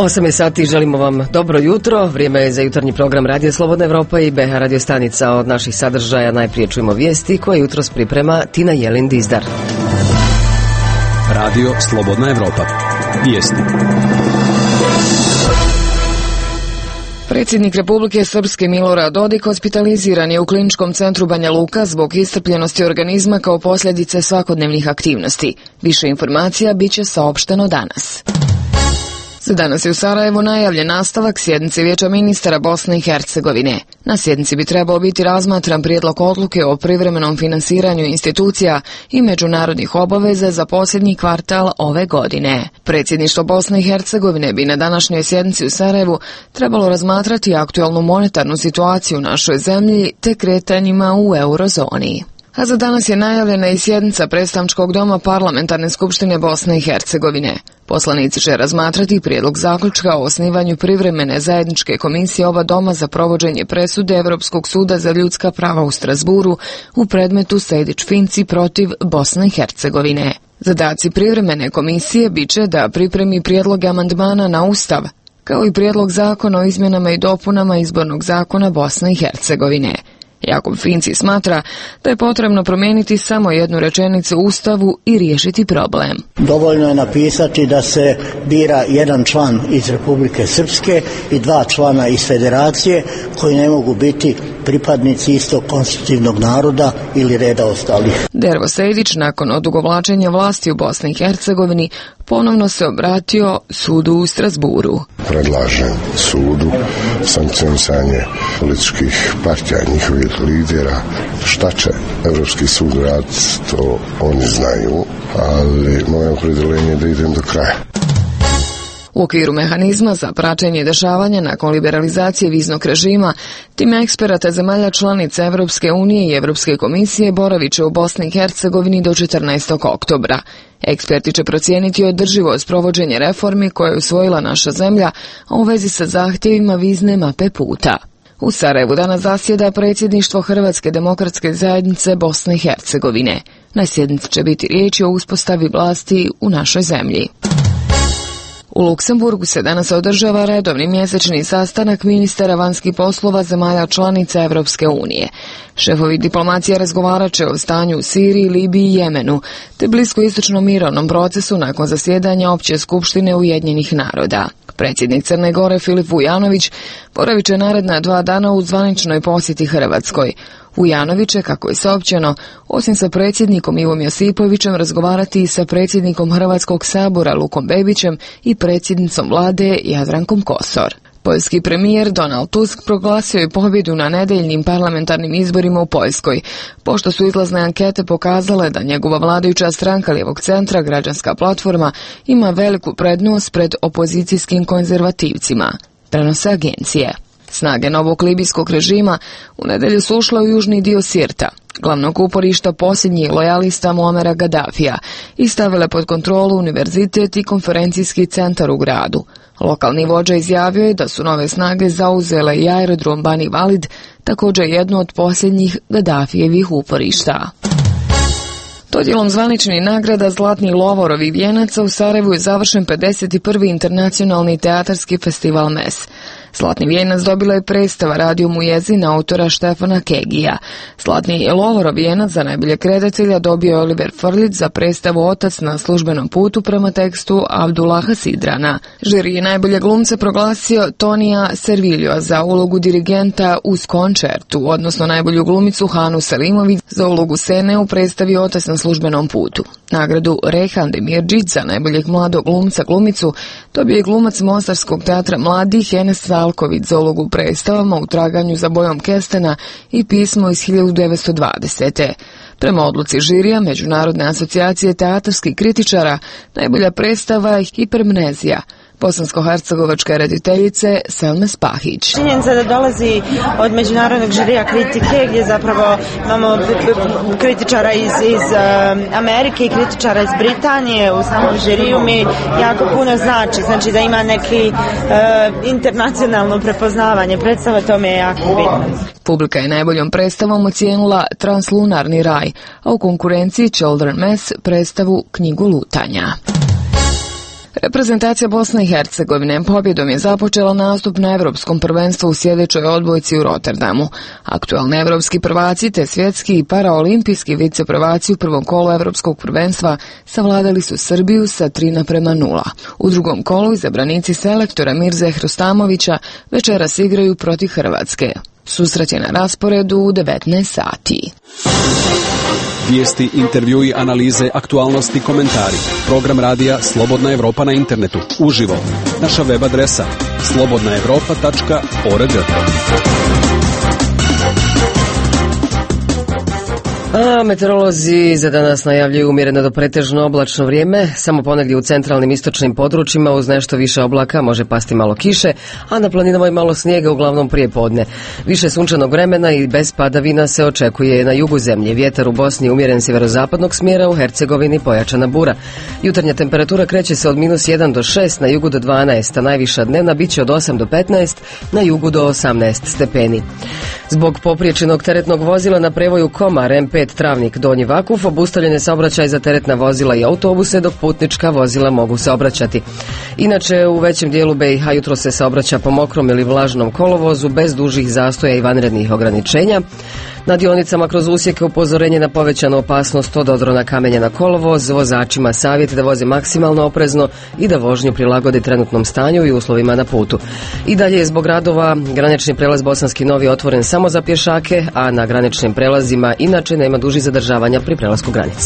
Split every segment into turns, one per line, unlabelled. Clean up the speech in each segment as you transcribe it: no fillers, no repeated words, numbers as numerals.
8 je sati, želimo vam dobro jutro. Vrijeme je za jutarnji program Radio Slobodna Evropa i BH Radio stanica. Od naših sadržaja najprije čujemo vijesti koje jutros priprema Tina Jelin Dizdar.
Radio Slobodna Evropa. Vijesti.
Predsjednik Republike Srpske Milorad Dodik hospitaliziran je u kliničkom centru Banja Luka zbog iscrpljenosti organizma kao posljedice svakodnevnih aktivnosti. Više informacija bit će saopšteno danas. Za danas je u Sarajevu najavljen nastavak sjednice Vijeća ministara Bosne i Hercegovine. Na sjednici bi trebao biti razmatran prijedlog odluke o privremenom finansiranju institucija i međunarodnih obaveza za posljednji kvartal ove godine. Predsjedništvo Bosne i Hercegovine bi na današnjoj sjednici u Sarajevu trebalo razmatrati aktualnu monetarnu situaciju u našoj zemlji te kretanjima u eurozoni. A za danas je najavljena i sjednica predstavničkog doma Parlamentarne skupštine Bosne i Hercegovine. Poslanici će razmatrati prijedlog zaključka o osnivanju privremene zajedničke komisije oba doma za provođenje presude Europskog suda za ljudska prava u Strasburu u predmetu Sejdić-Finci protiv Bosne i Hercegovine. Zadaci privremene komisije biće da pripremi prijedloge amandmana na Ustav, kao i prijedlog zakona o izmjenama i dopunama izbornog zakona Bosne i Hercegovine. Jakub Finci smatra da je potrebno promijeniti samo jednu rečenicu u Ustavu i riješiti problem.
Dovoljno je napisati da se bira jedan član iz Republike Srpske i dva člana iz Federacije koji ne mogu biti pripadnici istog konstitutivnog naroda ili reda ostalih.
Dervo Sejdić nakon odugovlačenja vlasti u Bosni i Hercegovini ponovno se obratio sudu u Strasburu.
Predlažem sudu sankcionisanje političkih partija i njihovih lidera. Šta će Europski sud raditi, to oni znaju, ali moje opredjeljenje je da idem do kraja.
U okviru mehanizma za praćenje dešavanja nakon liberalizacije viznog režima, tim eksperata zemalja članica Evropske unije i Evropske komisije boravit će u Bosni i Hercegovini do 14. oktobra. Eksperti će procijeniti održivost provođenja reformi koje je usvojila naša zemlja, a u vezi sa zahtjevima vizne mape puta. U Sarajevu danas zasjeda predsjedništvo Hrvatske demokratske zajednice Bosne i Hercegovine. Na sjednici će biti riječi o uspostavi vlasti u našoj zemlji. U Luksemburgu se danas održava redovni mjesečni sastanak ministara vanjskih poslova zemalja članica Evropske unije. Šefovi diplomacije razgovarat će o stanju u Siriji, Libiji i Jemenu, te bliskoistočnom mirovnom procesu nakon zasjedanja Opće skupštine Ujedinjenih naroda. Predsjednik Crne Gore Filip Vujanović boravit će naredna 2 dana u zvaničnoj posjeti Hrvatskoj. Vujanović će, kako je saopćeno, osim sa predsjednikom Ivom Josipovićem razgovarati i sa predsjednikom Hrvatskog sabora Lukom Bebićem i predsjednicom vlade Jadrankom Kosor. Poljski premijer Donald Tusk proglasio je pobjedu na nedeljnim parlamentarnim izborima u Poljskoj, pošto su izlazne ankete pokazale da njegova vladajuća stranka lijevog centra, Građanska platforma, ima veliku prednost pred opozicijskim konzervativcima, prenose agencije. Snage novog libijskog režima u nedjelju su ušle u južni dio Sirta, glavnog uporišta posljednjih lojalista Muamera Gaddafija, i stavile pod kontrolu univerzitet i konferencijski centar u gradu. Lokalni vođa izjavio je da su nove snage zauzele i aerodrom Bani Valid, također jedno od posljednjih Gaddafijevih uporišta. Dodjelom zvaničnih nagrada Zlatni Lovorovi vijenaca u Sarajevu je završen 51. internacionalni teatarski festival MES. Zlatni vijenac dobila je predstava Radio Mujezin autora Štefana Kegija. Zlatni Lovorov vijenac za najboljeg redatelja dobio je Oliver Frljić za predstavu Otac na službenom putu prema tekstu Abdullaha Sidrana. Žiri je najbolje glumce proglasio Tonija Serviljoa za ulogu dirigenta uz koncertu, odnosno najbolju glumicu Hanu Selimović za ulogu Sene u predstavi Otac na službenom putu. Nagradu Rehan Demirđić za najboljeg mladog glumca glumicu dobio je glumac Mostarskog teatra mladih Enes Salković za ulogu u predstavama U traganju za bojom Kestena i Pismo iz 1920. Prema odluci žirija Međunarodne asocijacije teatarskih kritičara, najbolja predstava je Hipermnezija bosansko-hercegovačke rediteljice Selme Spahić.
Činjenica da dolazi od međunarodnog žirija kritike, gdje zapravo imamo kritičara iz Amerike i kritičara iz Britanije u samom žiriju, mi jako puno znači da ima neki internacionalno prepoznavanje predstava, tome je jako bitno.
Publika je najboljom predstavom ocijenila Translunarni raj, a u konkurenciji Children Mess predstavu Knjigu lutanja. Reprezentacija Bosne i Hercegovine pobjedom je započela nastup na Evropskom prvenstvu u sljedećoj odbojci u Rotterdamu. Aktualni evropski prvaci te svjetski i paraolimpijski viceprvaci u prvom kolu Evropskog prvenstva savladali su Srbiju sa 3:0. U drugom kolu izabranici selektora Mirze Hrostamovića večeras igraju protiv Hrvatske. Susret je na rasporedu u 19 sati.
Vijesti, intervjui, analize, aktualnosti, komentari. Program radija Slobodna Evropa na internetu. Uživo. Naša web adresa slobodnaevropa.org.
A meteorolozi za danas najavljuju umjereno do pretežno oblačno vrijeme, samo ponegdje u centralnim istočnim područjima uz nešto više oblaka može pasti malo kiše, a na planinama i malo snijega uglavnom prije podne. Više sunčanog vremena i bez padavina se očekuje na jugu zemlje. Vjetar u Bosni umjeren sjeverozapadnog smjera, u Hercegovini pojačana bura. Jutarnja temperatura kreće se od -1 do 6, na jugu do 12, a najviša dnevna bit će od 8 do 15, na jugu do 18 stepeni. Zbog popriječenog teretnog vozila na prevoju Komar M5 Travnik Donji Vakuf obustavljen je saobraćaj za teretna vozila i autobuse, dok putnička vozila mogu saobraćati. Inače, u većem dijelu BiH jutro se saobraća po mokrom ili vlažnom kolovozu bez dužih zastoja i vanrednih ograničenja. Na dionicama kroz usjeke upozorenje na povećanu opasnost od odrona kamenja na kolovoz, vozačima savjet da voze maksimalno oprezno i da vožnju prilagode trenutnom stanju i uslovima na putu. I dalje je zbog radova granični prelaz Bosanski Novi otvoren samo za pješake, a na graničnim prelazima inače nema dužih zadržavanja pri prelasku granice.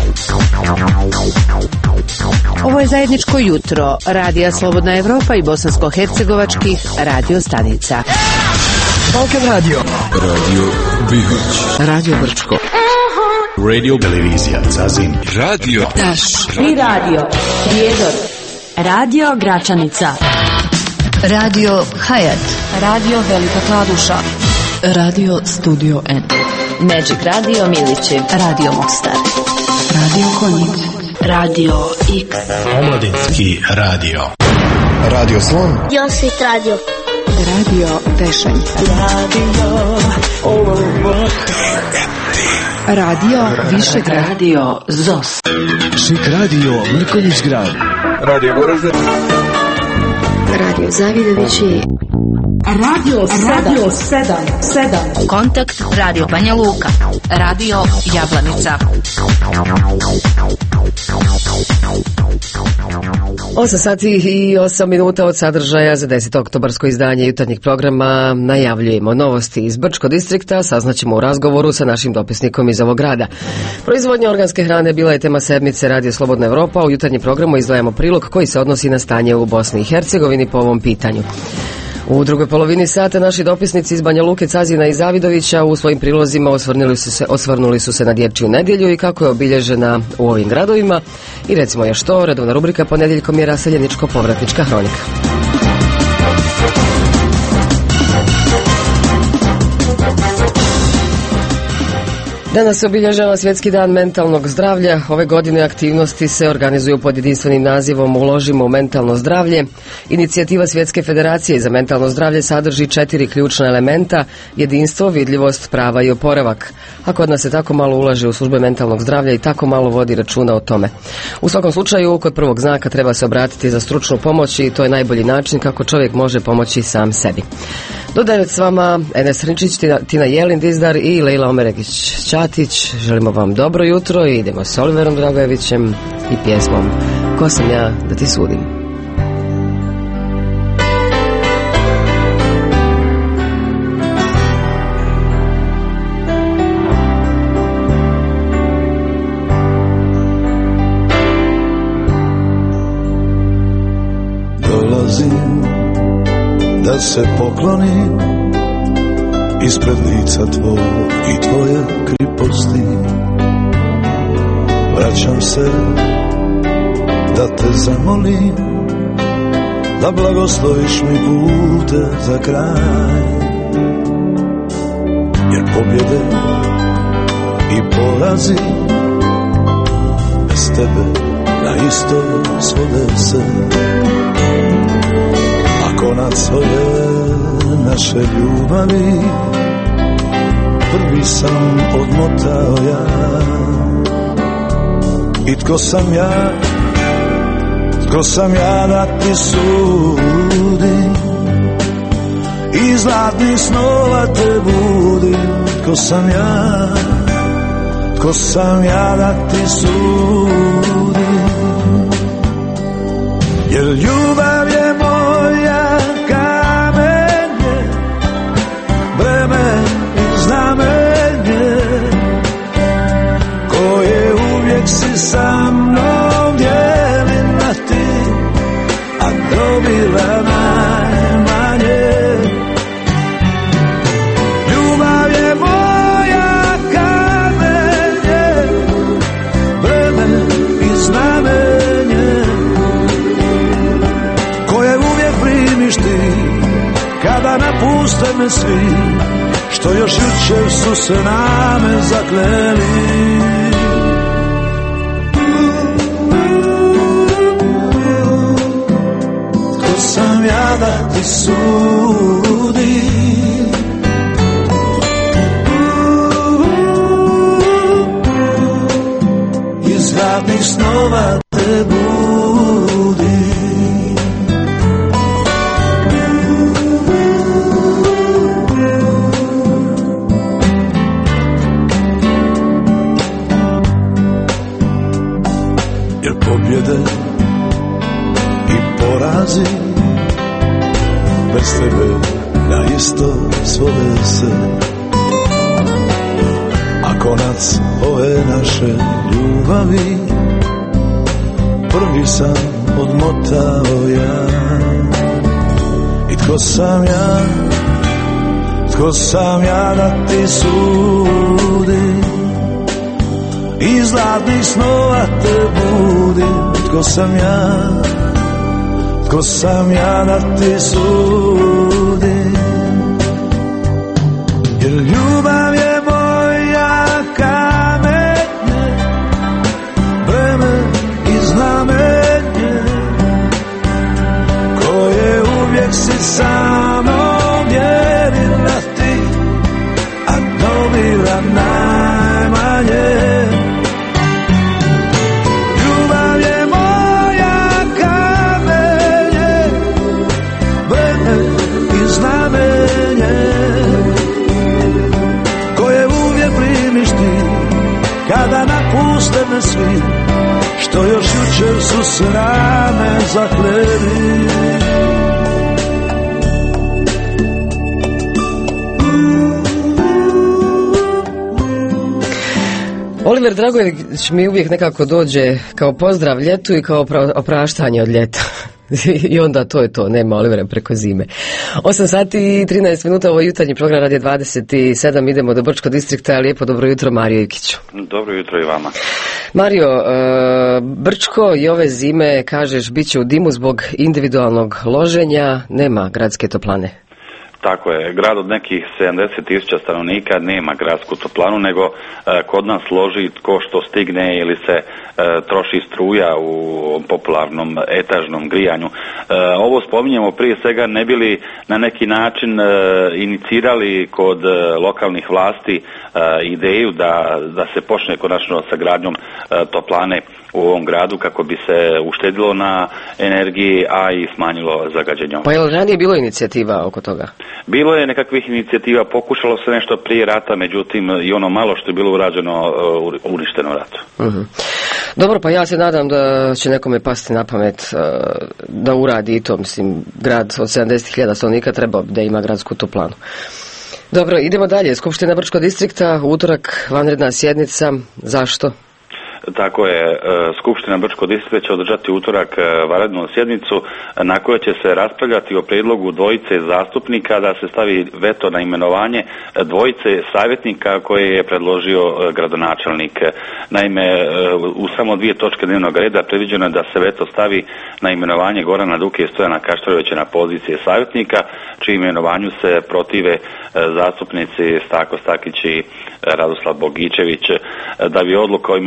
Ovo je zajedničko jutro Radija Slobodna Evropa i bosansko-hercegovačkih radio stanica.
Balkan Radio, Radio Bihać, Radio Brčko, Radio Televizija Zazin, Radio
Taš i Radio Prijedor, Radio Gračanica, Radio Hayat, Radio Velika Kladuša, Radio Studio N, Magic Radio Milići, Radio Mostar, Radio Konjic, Radio X,
Omladinski radio,
Radio Slon,
Josit Radio,
Radio Tešanj, Radio Višegrad, Radio ZOS,
Šik Radio Mrkonjić Grad,
Radio Goražde,
Radio Zavidovići,
Radio 7,
Kontakt Radio Banja Luka, Radio Jablanica.
8 sati i 8 minuta od sadržaja za 10. oktobarsko izdanje jutarnjeg programa najavljujemo novosti iz Brčko distrikta, saznaćemo u razgovoru sa našim dopisnikom iz ovog grada. Proizvodnja organske hrane bila je tema sedmice Radio Slobodna Evropa. U jutarnjem programu izdvajamo prilog koji se odnosi na stanje u Bosni i Hercegovini po ovom pitanju. U drugoj polovini sata naši dopisnici iz Banja Luke, Cazina i Zavidovića u svojim prilozima osvrnuli su se na Dječju nedjelju i kako je obilježena u ovim gradovima. I recimo još to, redovna rubrika ponedjeljkom je raseljeničko-povratnička hronika. Danas se obilježava Svjetski dan mentalnog zdravlja. Ove godine aktivnosti se organizuju pod jedinstvenim nazivom Uložimo u mentalno zdravlje. Inicijativa Svjetske federacije za mentalno zdravlje sadrži 4 ključna elementa: jedinstvo, vidljivost, prava i oporavak. A kod nas se tako malo ulaže u službe mentalnog zdravlja i tako malo vodi računa o tome. U svakom slučaju, kod prvog znaka treba se obratiti za stručnu pomoć i to je najbolji način kako čovjek može pomoći sam sebi. Do 9 s vama Enes Rinčić, Tina Jelin Dizdar i Lejla Omeregić-Ćatić. Želimo vam dobro jutro i idemo s Oliverom Dragojevićem i pjesmom Ko sam ja da ti sudim.
Dolazim da se poklonim ispred lica tvoj i tvoje kriposti. Vraćam se da te zamolim, da blagosloviš mi pute za kraj. Jer pobjede i porazi bez tebe na isto svode se. Konac ove naše ljubavi prvi sam odmotao ja. I tko sam ja Tko sam ja da ti sudim, iz zlatnih snova te budim. Tko sam ja da ti sudim, jer ljubav je moja kamenje, breme i znamenje, koje uvijek si sa mnom dijelila ti, a dobila najmanje. Ljubav je moja kamenje, breme i znamenje, koje uvijek primiš ti, kada napuste me svi, što još jučer su se na me zakleli. Tko sam ja da ti sudim, iz zlatnih snova te budim. Jer pobjede i porazi bez tebe na isto svode se, a konac ove naše ljubavi prvi sam odmotao ja. I tko sam ja da ti sudim, iz zlatnih snova te budim. Tko sam ja da ti sudim, jer ljubav je moja kamenje, breme i znamenje, koje uvijek si sa mnom dijelila ti, a dobila najmanje. Kada napuste me svi, što još jučer su se rame zakleli.
Oliver Dragojević mi uvijek nekako dođe kao pozdrav ljetu i kao opraštanje od ljeta. I onda to je to, nema Olivera preko zime. 8 sati i 13 minuta, ovo jutarnji program Radija 27, idemo do Brčkog distrikta. Lijepo dobro jutro, Mario Ikiću.
Dobro jutro i vama.
Mario, Brčko i ove zime, kažeš, bit će u dimu zbog individualnog loženja, nema gradske toplane.
Tako je, grad od nekih 70.000 stanovnika nema gradsku toplanu, nego kod nas loži tko što stigne ili se troši struja u popularnom etažnom grijanju. Ovo spominjemo prije svega ne bili na neki način inicirali kod lokalnih vlasti ideju da se počne konačno sa gradnjom toplane u ovom gradu kako bi se uštedilo na energiji, a i smanjilo zagađenje.
Pa je li ranije bilo inicijativa oko toga?
Bilo je nekakvih inicijativa, pokušalo se nešto prije rata, međutim i ono malo što je bilo urađeno uništeno ratu.
Uh-huh. Dobro, pa ja se nadam da će nekome pasti na pamet da uradi i to, mislim, grad od 70.000 stanovnika treba da ima gradsku toplanu. Dobro, idemo dalje. Skupština Brčkog distrikta, utorak, vanredna sjednica, zašto?
Tako je, Skupština Brčkog distrikta će održati utorak vanrednu sjednicu na kojoj će se raspravljati o prijedlogu dvojice zastupnika da se stavi veto na imenovanje dvojice savjetnika koje je predložio gradonačelnik. Naime, u samo 2 točke dnevnog reda predviđeno je da se veto stavi na imenovanje Gorana Duke i Stojana Kaštarovića na pozicije savjetnika, čiji imenovanju se protive zastupnici Stako Stakić i Radoslav Bogičević. Da bi odluka o imenovanju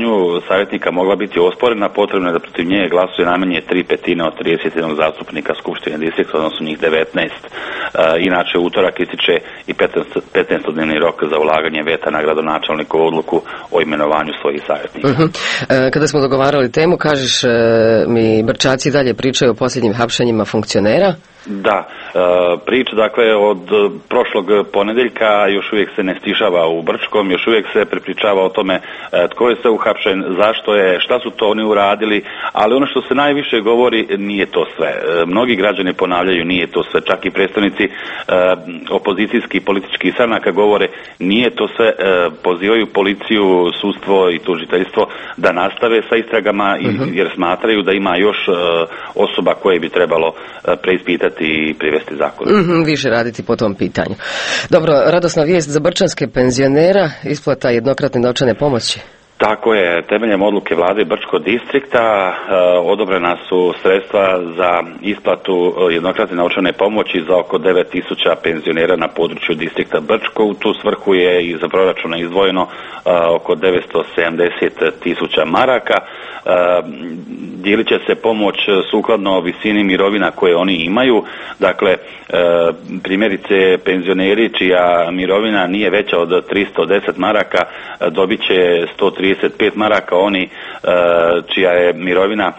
imenovanju savjetnika mogla biti osporena, potrebno je da protiv nje glasuje najmanje 3/5 od 31 zastupnika Skupštine distrikta, odnosno njih 19. Inače, utorak ističe i 15-dnevni rok za ulaganje veta na gradonačelnikovu odluku o imenovanju svojih savjetnika.
Kada smo dogovarali temu, kažeš mi Brčaci dalje pričaju o posljednjim hapšenjima funkcionera?
Da, priča dakle od prošlog ponedjeljka još uvijek se ne stišava u Brčkom, još uvijek se prepričava o tome tko je sve uhapšen, zašto je, šta su to oni uradili, ali ono što se najviše govori nije to sve. Mnogi građani ponavljaju nije to sve, čak i predstavnici opozicijskih političkih stranaka govore nije to sve, pozivaju policiju, sudstvo i tužiteljstvo da nastave sa istragama jer smatraju da ima još osoba koje bi trebalo preispitati i privesti zakon.
Više raditi po tom pitanju. Dobro, radosna vijest za brčanske penzionera, isplata jednokratne novčane pomoći.
Tako je, temeljem odluke vlade Brčkog distrikta odobrena su sredstva za isplatu jednokratne novčane pomoći za oko 9.000 penzionera na području distrikta Brčko. U tu svrhu je iz proračuna izdvojeno oko 970.000 maraka. Dijelit će se pomoć sukladno visini mirovina koje oni imaju. Dakle, primjerice penzioneri čija mirovina nije veća od 310 maraka dobit će 135 maraka, oni čija je mirovina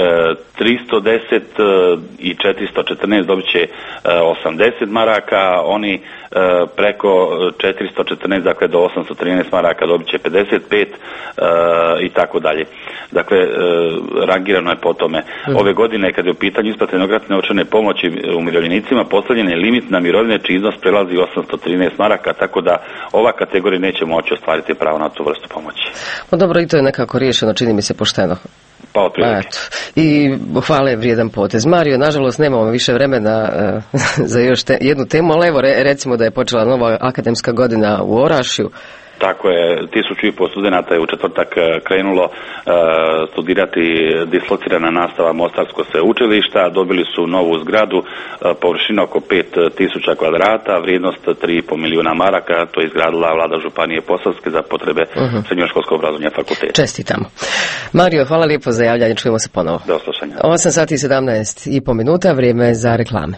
310 i 414 dobit će 80 maraka, oni preko 414, dakle do 813 maraka dobit će 55 i tako dalje. Dakle, rangirano je po tome. Ove godine, kad je u pitanju isplate jednokratne novčane pomoći umirovljenicima, postavljen je limit na mirovine čiji iznos prelazi 813 maraka, tako da ova kategorija neće moći ostvariti pravo na tu vrstu pomoći.
Dobro, i to je nekako riješeno, čini mi se pošteno.
Pa otprilike.
I hvale vrijedan potez. Mario, nažalost nemamo više vremena za još jednu temu, ali evo recimo da je počela nova akademska godina u Orašju.
Tako je, 1.500 studenata je u četvrtak krenulo studirati dislocirana nastava Mostarsko sveučilišta, dobili su novu zgradu, površina oko 5.000 kvadrata, vrijednost 3,5 milijuna maraka, to je izgradila vlada Županije Posavske za potrebe srednjoškolskog obrazovanja fakulteta.
Čestitamo. Mario, hvala lijepo za javljanje, čujemo se ponovo.
Do slušanja.
8 sati i 17,5 minuta, vrijeme je za reklame.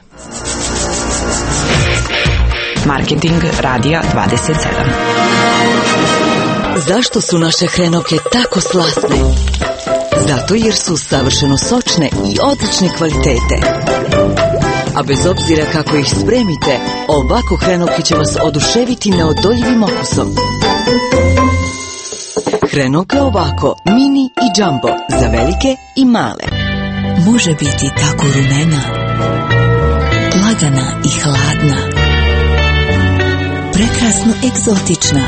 Marketing radija 27.
Zašto su naše hrenovke tako slasne? Zato jer su savršeno sočne i odlične kvalitete. A bez obzira kako ih spremite, ovako hrenovke će vas oduševiti neodoljivim okusom. Hrenovke ovako, mini i jumbo, za velike i male. Može biti tako rumena, lagana i hladna, prekrasno egzotična,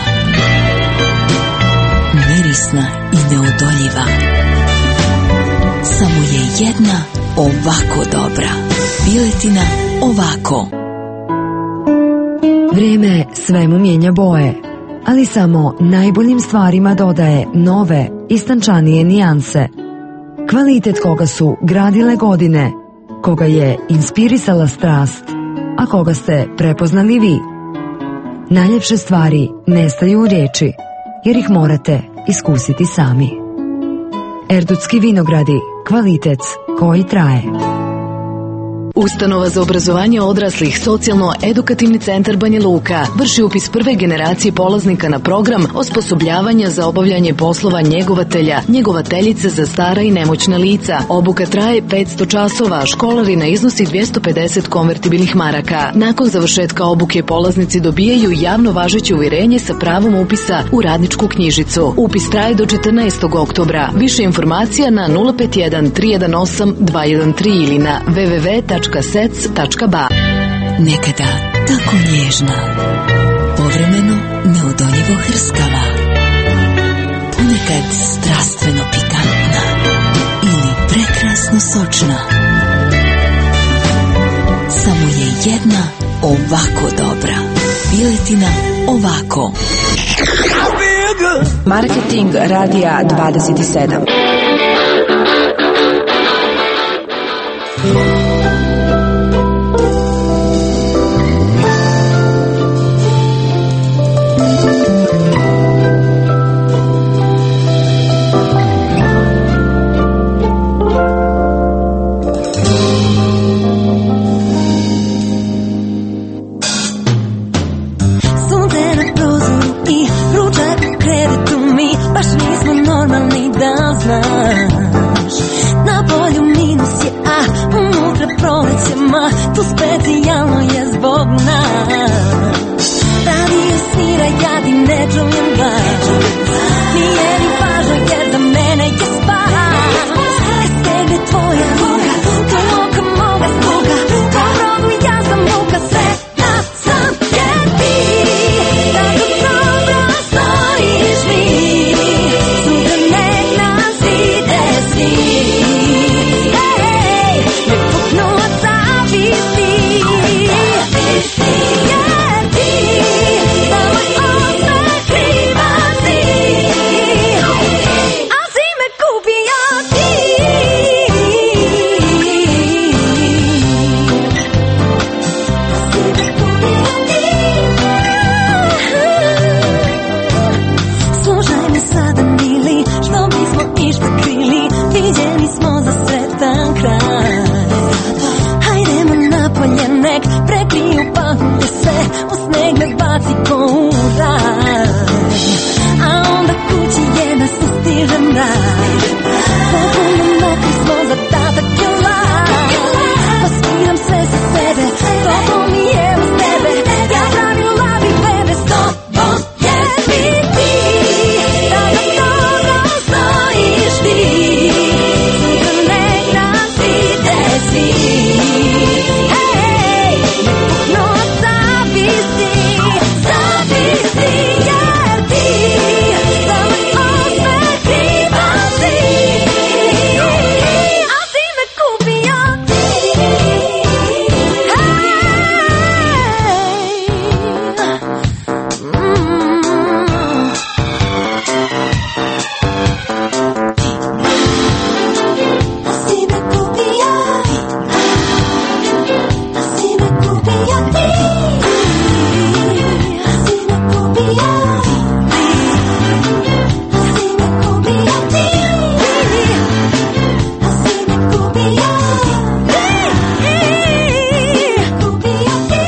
mirisna i neodoljiva. Samo je jedna ovako dobra. Piletina ovako.
Vrijeme svemu mijenja boje, ali samo najboljim stvarima dodaje nove, istančanije nijanse. Kvalitet koga su gradile godine, koga je inspirisala strast, a koga ste prepoznali vi. Najljepše stvari nestaju u riječi, jer ih morate iskusiti sami. Erdutski vinogradi, kvalitet koji traje.
Ustanova za obrazovanje odraslih Socijalno-edukativni centar Banja Luka vrši upis prve generacije polaznika na program osposobljavanja za obavljanje poslova njegovatelja, njegovateljice za stara i nemoćna lica. Obuka traje 500 časova, školarina iznosi 250 konvertibilnih maraka. Nakon završetka obuke polaznici dobijaju javno važeće uvjerenje sa pravom upisa u radničku knjižicu. Upis traje do 14. oktobra. Više informacija na 051 318 213 ili na www.sec.ba.
Nekada tako nježna, povremeno neodoljivo hrskava, ponekad strastveno pikantna ili prekrasno sočna. Samo je jedna ovako dobra. Piletina ovako.
Marketing radija 27.
mira ja ti ne čujem glas. Nije mi važno jer za mene je spas. Kad stegne tvoja ruka, to oka moga sluga, to rodu ja sam muka, sretna sam jer ti tako dobro stojiš mi. Sutra nek nas ide svi. Ne puknu od zavisti. Jer ti za moj osmeh kriva si. A si me kupio ti. Slušaj me sada mili, što bismo išta krili, viđeni smo za sretan kraj. Hajdemo napolje, nek prekriju pahulje sve, u sneg me baci ko u raj. A onda kući je da sustiže mrak, potpuno mokri smo, zadatak je lak. Pa skiram sve sa sebe, toplo mi je uz tebe, ja pravila bih bebe s tobom, jer si ti tako dobro stojiš ti. Sutra nek nas ide svi. Ej, ne puknu od zavisti, zavisti, jer ti za moj osmeh kriva si. A si me kupio ti. A si me kupio. A si me kupio ti. A si me kupio. A si me kupio ti. A si me kupio. Kupio ti.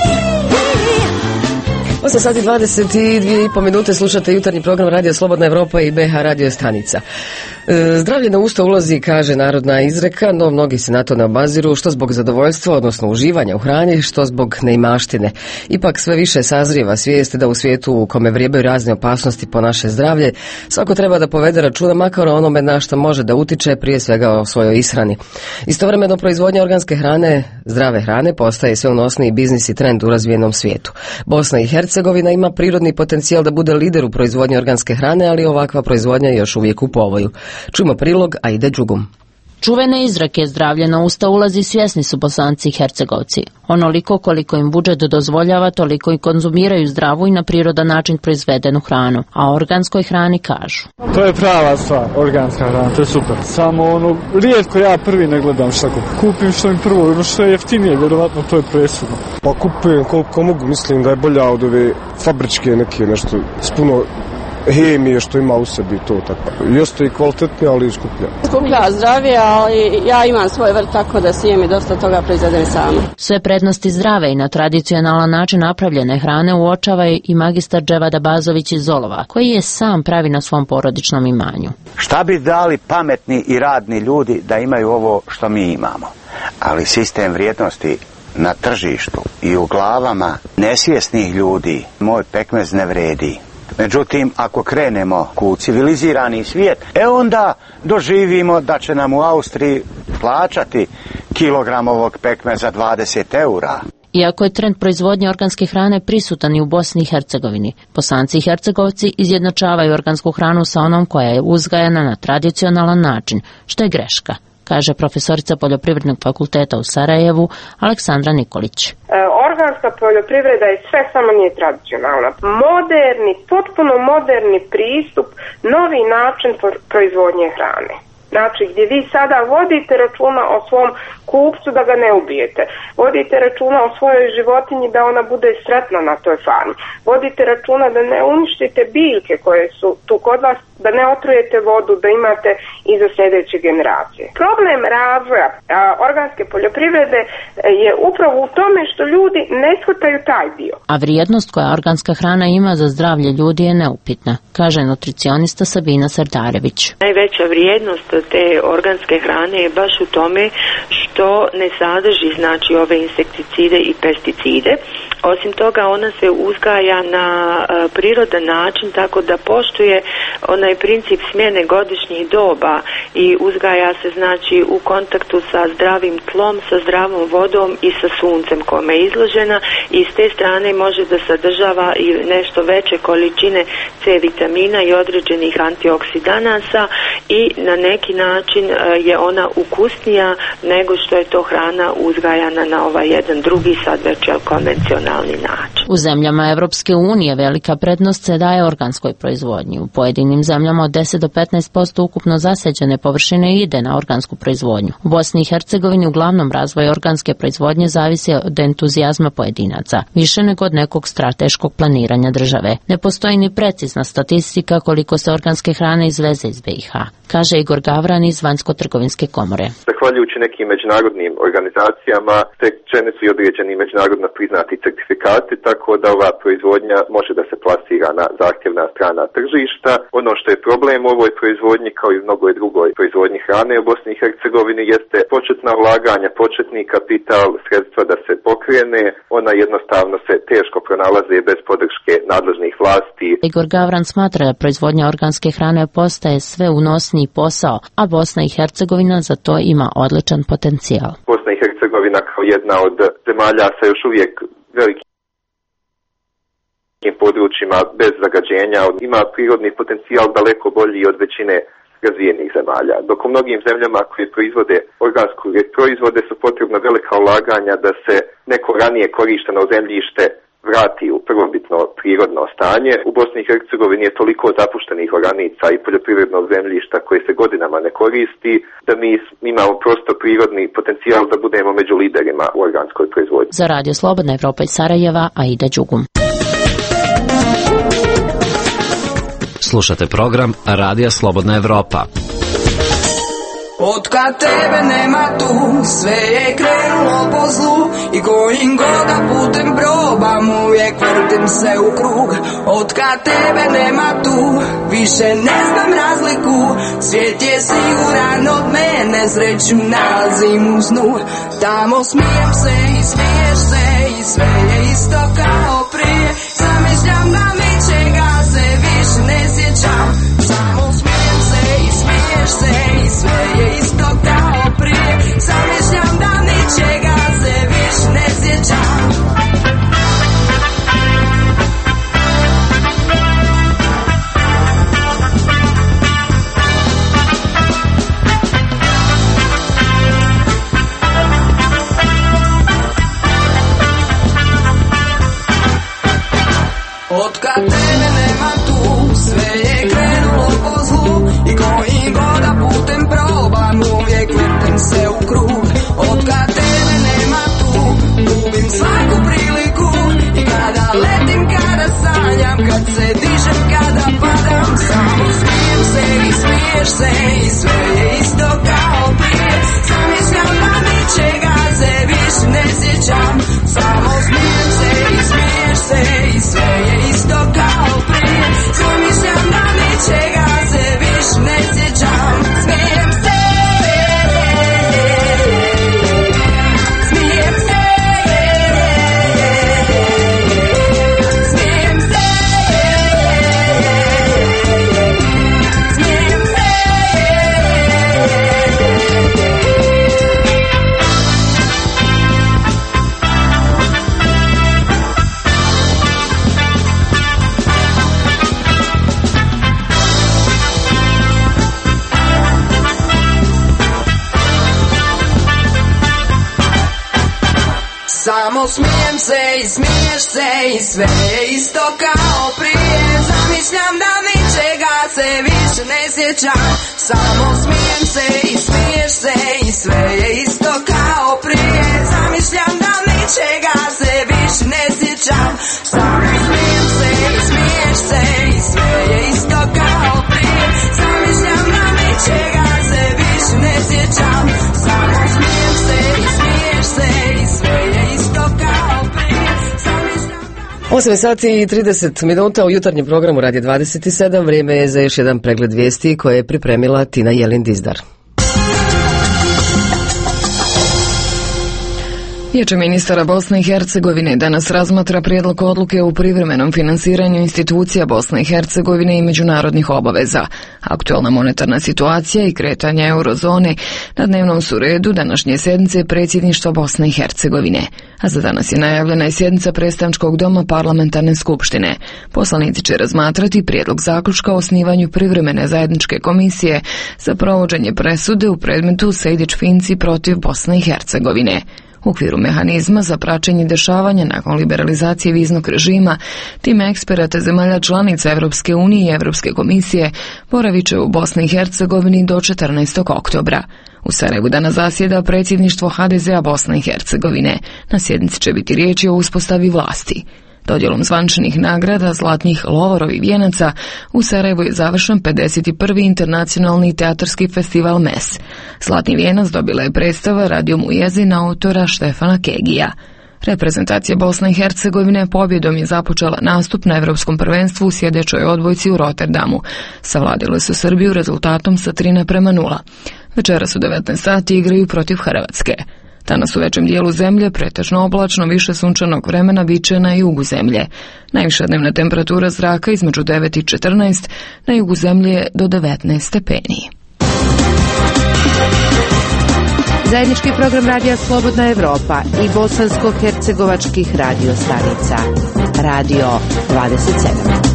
8 sati 22,5 minute, slušate jutarnji program Radio Slobodna Evropa i BH radio stanica. Zdravlje na usta ulazi, kaže narodna izreka, no mnogi se na to ne obaziru, što zbog zadovoljstva, odnosno uživanja u hrani, što zbog neimaštine. Ipak sve više sazrijeva svijest da u svijetu u kome vrijebaju razne opasnosti po naše zdravlje, svako treba da povede računa makar o onome na što može da utiče, prije svega o svojoj ishrani. Istovremeno proizvodnja organske hrane, zdrave hrane, postaje sve unosniji biznis i trend u razvijenom svijetu. Bosna i Hercegovina ima prirodni potencijal da bude lider u proizvodnji organske hrane, ali ovakva proizvodnja je još uvijek u povoju. Čujmo prilog Aide Đugum.
Čuvene izreke zdravlje na usta ulazi svjesni su Bosanci i Hercegovci. Onoliko koliko im budžet dozvoljava, toliko i konzumiraju zdravu i na prirodan način proizvedenu hranu, a o organskoj hrani kažu.
To je prava stvar, organska hrana, to je super. Samo rijetko ja prvi ne gledam šta kupim, što mi prvo, što je jeftinije, vjerovatno to je presudno.
Pa kupujem koliko mogu, mislim da je bolja od ove fabričke neke, nešto s puno hemije što ima u sebi, to tako. Jeste i kvalitetnije, ali i skuplja.
Skuplja, zdravije, ali ja imam svoj vrt, tako da sijem i dosta toga proizvedem sama.
Sve prednosti zdrave i na tradicionalan način napravljene hrane uočava i magistar Dževada Bazović iz Zolova, koji je sam pravi na svom porodičnom imanju.
Šta bi dali pametni i radni ljudi da imaju ovo što mi imamo? Ali sistem vrijednosti na tržištu i u glavama nesvjesnih ljudi moj pekmez ne vredi. Međutim, ako krenemo u civilizirani svijet, onda doživimo da će nam u Austriji plaćati kilogram ovog pekmeza 20 eura.
Iako je trend proizvodnje organske hrane prisutan i u Bosni i Hercegovini, Bosanci i Hercegovci izjednačavaju organsku hranu sa onom koja je uzgajana na tradicionalan način, što je greška, kaže profesorica Poljoprivrednog fakulteta u Sarajevu Aleksandra Nikolić.
Organska poljoprivreda je sve samo nije tradicionalna. Moderni, potpuno moderni pristup, novi način proizvodnje hrane. Znači, gdje vi sada vodite računa o svom kupcu da ga ne ubijete. Vodite računa o svojoj životinji da ona bude sretna na toj farmi. Vodite računa da ne uništite biljke koje su tu kod vas, da ne otrujete vodu, da imate i za sljedeće generacije. Problem razvoja organske poljoprivrede je upravo u tome što ljudi ne shvataju taj dio.
A vrijednost koja organska hrana ima za zdravlje ljudi je neupitna, kaže nutricionista Sabina Sardarević.
Najveća vrijednost
te organske hrane je baš u tome što ne sadrži znači ove insekticide i pesticide. Osim toga ona se uzgaja na prirodan način, tako da poštuje onaj princip smjene godišnjih doba i uzgaja se znači u kontaktu sa zdravim tlom, sa zdravom vodom i sa suncem kome je izložena i s te strane može da sadržava i nešto veće količine C vitamina i određenih antioksidanasa i na neki način je ona ukusnija nego što je to hrana uzgajana na ovaj jedan drugi sad već konvencionalni način.
U zemljama Evropske unije velika prednost se daje organskoj proizvodnji. U pojedinim zemljama od 10 do 15% ukupno zaseđene površine ide na organsku proizvodnju. U Bosni i Hercegovini uglavnom razvoj organske proizvodnje zavisi od entuzijazma pojedinaca, više nego od nekog strateškog planiranja države. Ne postoji ni precizna statistika koliko se organske hrane izveze iz BiH, kaže Igor Gavran iz Vanjsko-trgovinske komore.
Zahvaljujući nekim međunarodnim organizacijama stečeni su i određeni međunarodno priznati certifikati, tako da ova proizvodnja može da se plasira na zahtjevna strana tržišta. Ono što je problem u ovoj proizvodnji, kao i mnogoj drugoj proizvodnji hrane u Bosni i Hercegovini, jeste početna ulaganja, početni kapital, sredstva da se pokrene, ona jednostavno se teško pronalaze bez podrške nadležnih vlasti.
Igor Gavran smatra da proizvodnja organske hrane postaje sve unosniji posao, a Bosna i Hercegovina za to ima odličan potencijal.
Bosna i Hercegovina kao jedna od zemalja sa još uvijek velikim područjima bez zagađenja ima prirodni potencijal daleko bolji od većine razvijenih zemalja. Dok u mnogim zemljama koje proizvode organske proizvode su potrebna velika ulaganja da se neko ranije korišteno zemljište vrati u prvobitno prirodno stanje. U Bosni i Hercegovini je toliko zapuštenih oranica i poljoprivrednog zemljišta koje se godinama ne koristi, da mi imamo prosto prirodni potencijal da budemo među liderima u organskoj proizvodnji.
Za Radio Slobodna Evropa iz Sarajeva, Aida Đugum.
Slušate program Radija Slobodna Evropa.
Otkad tebe nema tu, sve je krenulo po zlu i kojim goda putem probam, uvijek vrtim se u krug. Otkad tebe nema tu, više ne znam razliku, svijet je siguran od mene, sreću nalazim u snu. Tamo smijem se i smiješ se i sve je isto kao prije, zamišljam da ničega se više ne sjećam. Samo smijem se i smiješ se i sve je isto kao prije, zamišljam da ničega se više ne sjećam. Otkad tebe nema tu, sve je krenulo po zlu i kojim goda putem probam, uvijek vrtim se u krug. Otkad tebe nema tu, gubim svaku priliku i kada letim, kada sanjam, kad se dižem, kada padam, samo smijem se i smiješ se i sve je isto kao prije, zamišljam da ničega se više ne sjećam. Samo smijem se i smiješ se i sve je isto kao prije, zamišljam da ničega se više ne sjećam. Smijem se, smijem se, smijem se, smijem se. Samo smijem se i smiješ se i sve je isto kao prije, zamišljam da ničega se više ne sjećam. Samo smijem se i smiješ se i sve je isto kao prije, zamišljam da ničega se više ne sjećam. Samo smijem se i smiješ se i sve je isto kao prije, zamišljam da ničega se više ne sjećam. Samo smijem se i smiješ se i sve je isto kao prije, zamišljam.
8 sati i 30 minuta u jutarnjem programu Radio 27. Vrijeme je za još jedan pregled vijesti koje je pripremila Tina Jelin-Dizdar.
Vijeće ministara Bosne i Hercegovine danas razmatra prijedlog odluke o privremenom finansiranju institucija Bosne i Hercegovine i međunarodnih obaveza. Aktualna monetarna situacija i kretanja eurozone na dnevnom su redu današnje sjednice predsjedništva Bosne i Hercegovine. A za danas je najavljena i sjednica predstavničkog doma parlamentarne skupštine. Poslanici će razmatrati prijedlog zaključka o osnivanju privremene zajedničke komisije za provođenje presude u predmetu Sejdić-Finci protiv Bosne i Hercegovine. U okviru mehanizma za praćenje dešavanja nakon liberalizacije viznog režima, tim eksperata zemalja članica Evropske unije i Evropske komisije boravit će u Bosni i Hercegovini do 14. oktobra. U Sarajevu danas zasjeda predsjedništvo HDZ-a Bosne i Hercegovine. Na sjednici će biti riječi o uspostavi vlasti. Dodjelom zvančanih nagrada, zlatnih lovorov i vijenaca u Sarajevu je završen 51. internacionalni teatarski festival MES. Zlatni vijenac dobila je predstava Radio Mujezin autora Štefana Kegija. Reprezentacija Bosne i Hercegovine pobjedom je započela nastup na Evropskom prvenstvu u sjedećoj odbojci u Rotterdamu. Savladile su Srbiju rezultatom sa 3:0. Večeras u 19 sati igraju protiv Hrvatske. Danas u većem dijelu zemlje pretežno oblačno, više sunčanog vremena bit će na jugu zemlje. Najviša dnevna temperatura zraka između 9 i 14, na jugu zemlje do 19 stepeni.
Zajednički program Radija Slobodna Evropa i bosansko-hercegovačkih radio stanica. Radio 27.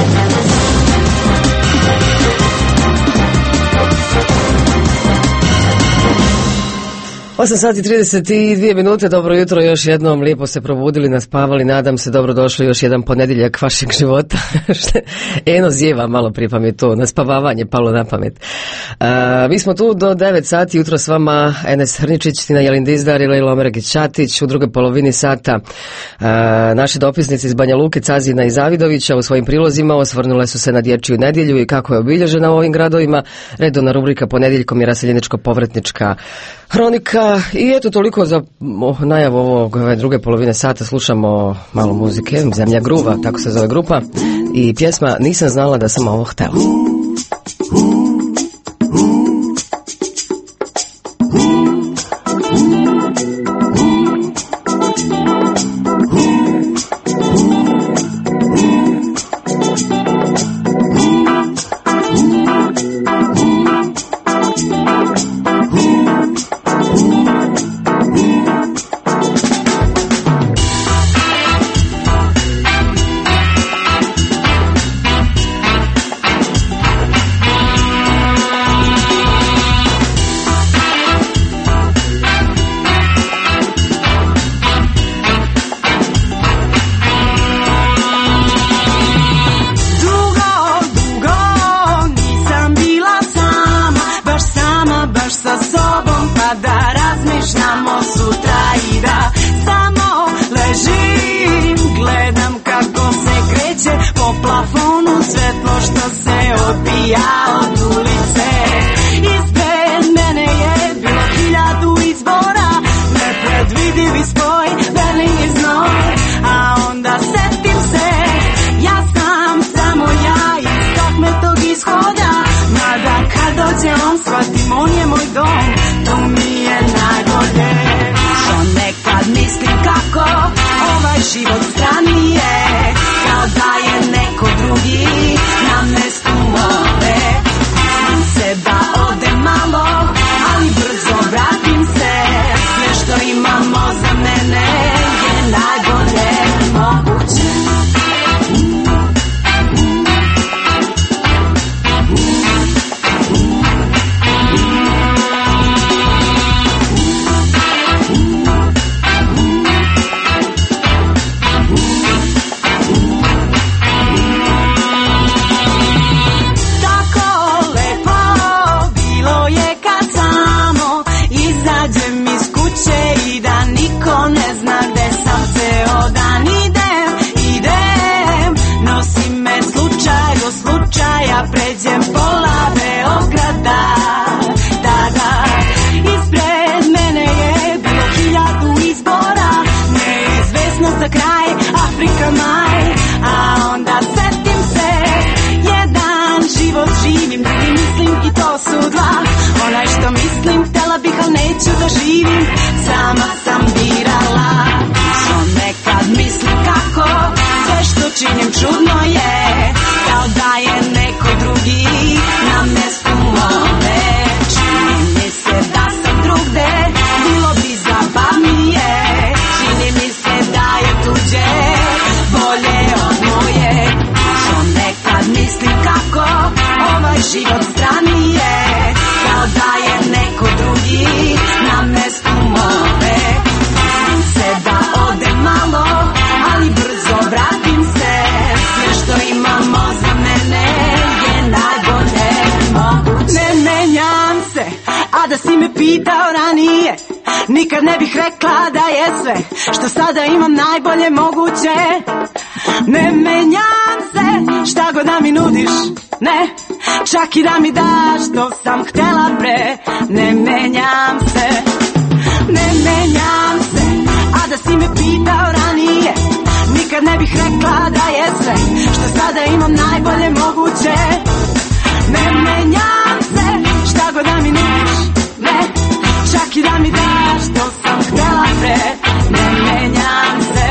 8 sati 32 minute, dobro jutro još jednom, lijepo se probudili, naspavali, nadam se, dobrodošli još jedan ponedjeljak vašeg života. Eno zjeva malo prije pa mi je to naspavavanje palo na pamet. Mi smo tu do 9 sati, jutro s vama Enes Hrničić, Tina Jelin-Dizdar i Lejla Omeregić-Čatić. U drugoj polovini sata naši dopisnici iz Banja Luke, Cazina i Zavidovića u svojim prilozima osvrnule su se na dječju nedjelju i kako je obilježena u ovim gradovima. Redovna rubrika ponedjeljkom je raseljeničko-povratnička hronika. I eto toliko za najavu ove druge polovine sata. Slušamo malo muzike, Zemlja gruva, tako se zove grupa, i pjesma Nisam znala da sam ovo htela.
Pređem pola Beograda, da, ispred mene je bilo 1000 izbora, neizvesno za kraj, Afrika maj. da živim, sama sam birala. Što nekad mislim kako sve što činim čudno je, kao da je neko drugi na mjestu mome. Čini mi se da sam drugde, bilo bi zabavnije. Čini mi se da je tuđe bolje od moje. Što nekad mislim kako ovaj život stranije, kao da je neko drugi na mjestu mome. Se da ode malo, ali brzo vratim se. Sve što imamo za mene je najbolje moguće. Ne menjam se, a da si me pitao ranije, nikad ne bih rekla da je sve što sada imam najbolje moguće. Ne menjam se, šta god da mi nudiš, ne, čak i da mi daš što sam htjela pre. Ne menjam se, ne menjam se, a da si me pitao ranije, nikad ne bih rekla da je sve što sada imam najbolje moguće. Ne menjam se, šta god da mi nudiš, ne, čak i da mi daš što sam htjela pre. Ne menjam se.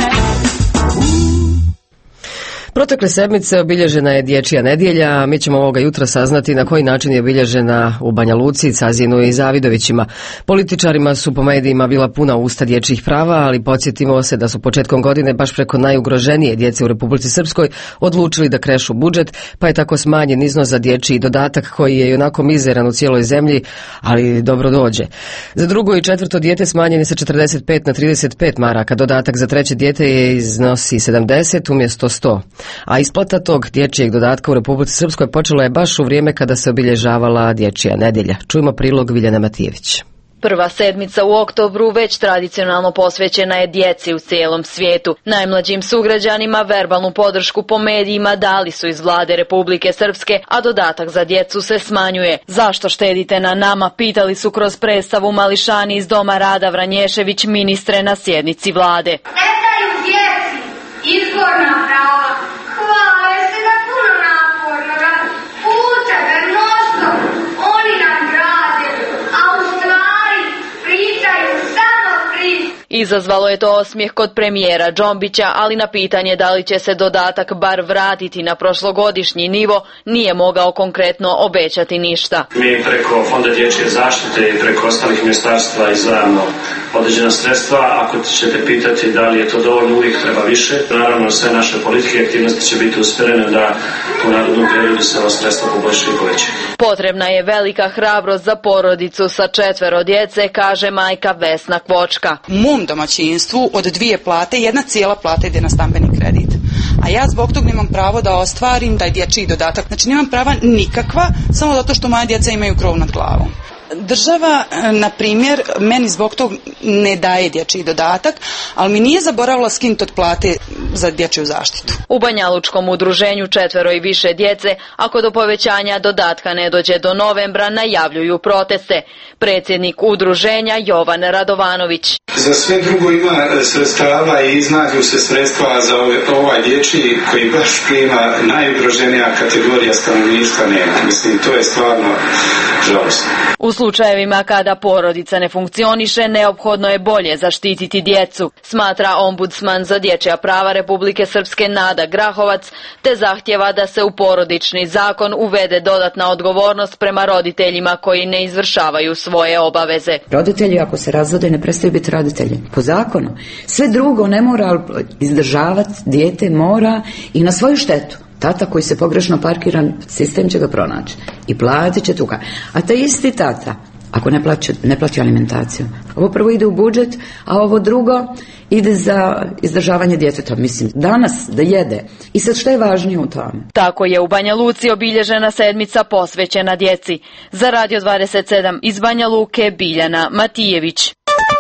Protekle sedmice obilježena je Dječja nedjelja, a mi ćemo ovoga jutra saznati na koji način je obilježena u Banja Luci, Cazinu i Zavidovićima. Političarima su po medijima bila puna usta dječjih prava, ali podsjetimo se da su početkom godine baš preko najugroženije djece u Republici Srpskoj odlučili da krešu budžet, pa je tako smanjen iznos za dječji dodatak koji je onako mizeran u cijeloj zemlji, ali dobro dođe. Za drugo i četvrto dijete smanjen je sa 45 na 35 maraka, dodatak za treće dijete je iznosi 70 umjesto 100. A isplata tog dječjeg dodatka u Republici Srpskoj počela je baš u vrijeme kada se obilježavala Dječja nedjelja. Čujmo prilog Viljane Matijević.
Prva sedmica u oktobru već tradicionalno posvećena je djeci u cijelom svijetu. Najmlađim sugrađanima verbalnu podršku po medijima dali su iz vlade Republike Srpske, a dodatak za djecu se smanjuje. Zašto štedite na nama, pitali su kroz predstavu mališani iz Doma Rada Vranješević ministre na sjednici vlade.
Ne daju djeci izborna prava, hvale se da puno napornoga puta da non-stop oni nam grade, a u stvari pričaju samo priču.
Izazvalo je to osmijeh kod premijera Džombića, ali na pitanje da li će se dodatak bar vratiti na prošlogodišnji nivo, nije mogao konkretno obećati ništa.
Mi preko Fonda dječje zaštite i preko ostalih ministarstva izdvajamo određena sredstva. Ako ćete pitati da li je to dovoljno, uvijek treba više. Naravno, sve naše politike i aktivnosti će biti usmjerene da u narednom periodu se ova sredstva poboljšaju i povećaju.
Potrebna je velika hrabrost za porodicu sa 4 djece, kaže majka Vesna Kvočka.
U mom domaćinstvu od 2 plate, 1 cijela plata ide na stambeni kredit. A ja zbog tog nemam pravo da ostvarim taj dječji dodatak. Znači nemam prava nikakva, samo zato što moja djeca imaju krov nad glavom. Država, na primjer, meni zbog tog ne daje dječji dodatak, ali mi nije zaboravila skinuti od plate za dječju zaštitu.
U Banjalučkom udruženju 4 i više djece, ako do povećanja dodatka ne dođe do novembra, najavljuju proteste. Predsjednik udruženja Jovan Radovanović.
Za sve drugo ima sredstava i iznađu se sredstva za ovaj dječji koji baš prima najugroženija kategorija stanovništva nema. Mislim, to je stvarno žalosno.
U slučajevima kada porodica ne funkcioniše, neophodno je bolje zaštititi djecu, smatra ombudsman za dječja prava Republike Srpske Nada Grahovac, te zahtjeva da se u porodični zakon uvede dodatna odgovornost prema roditeljima koji ne izvršavaju svoje obaveze.
Roditelji ako se razvode ne prestaju biti roditelji. Po zakonu. Sve drugo ne mora izdržavati, dijete mora i na svoju štetu. Tata koji se pogrešno parkira, sistem će ga pronaći i platit će tuga. A taj isti tata, ako ne plaća alimentaciju, ovo prvo ide u budžet, a ovo drugo ide za izdržavanje djeteta. Mislim, danas da jede. I sad što je važnije u tome?
Tako je u Banja Luci obilježena sedmica posvećena djeci. Za Radio 27 iz Banja Luke, Biljana Matijević.